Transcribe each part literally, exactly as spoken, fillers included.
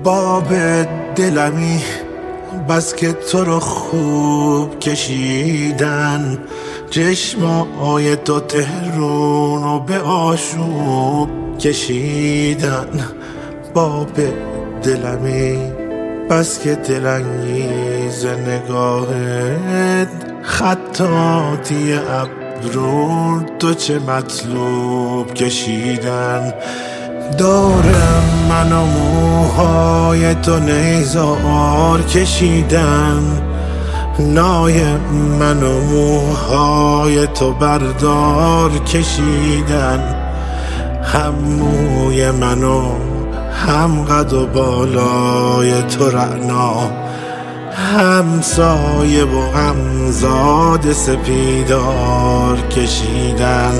باب دلمی بس که تو رو خوب کشیدن، چشمای تو تهرون رو به آشوب کشیدن. باب دلمی بس که دلانگیز نگاهت، خطاطی ابرو تو چه مطلوب کشیدن. دارم من و موهای تو نیزار کشیدن، نای من و موهای تو بردار کشیدن. هم موی من و هم قد و بالای تو رعنا، هم سایه و هم زاد سپیدار کشیدن.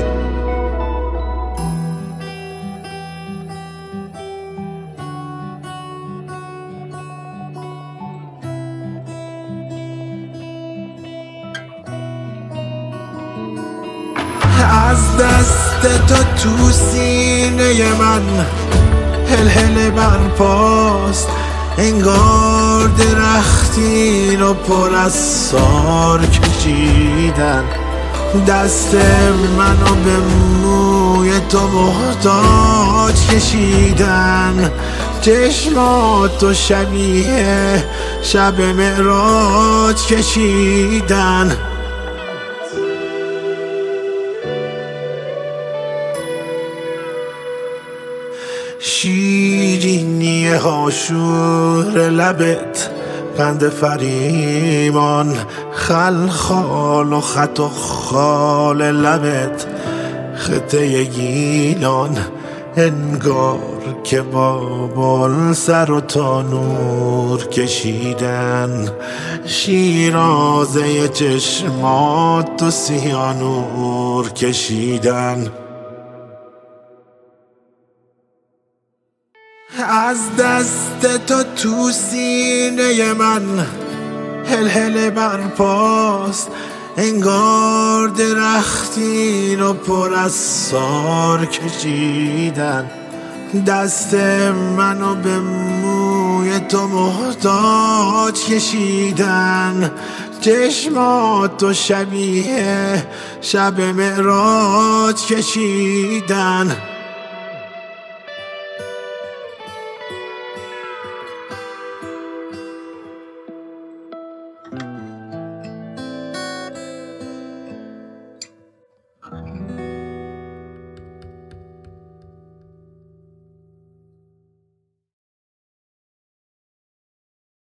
از دست تو تو سینه من هل هل برپاست، انگار درختی رو پر از سار کشیدن. دست منو به موی تو محتاج کشیدن، چشماتو شبیه شب معراج کشیدن. شیرینی هاشور لبت، قند فریمان، خلخال و خط و خال لبت، خطه گیلان، انگار که با بال سر و تانور کشیدن. شیرازه چشمات و سیانور کشیدن. از دست تو تو سینه من هل هل برپاست، انگار درختی رو پر از سار کشیدن. دست منو به موی تو محتاج کشیدن، چشماتو شبیه شب معراج کشیدن.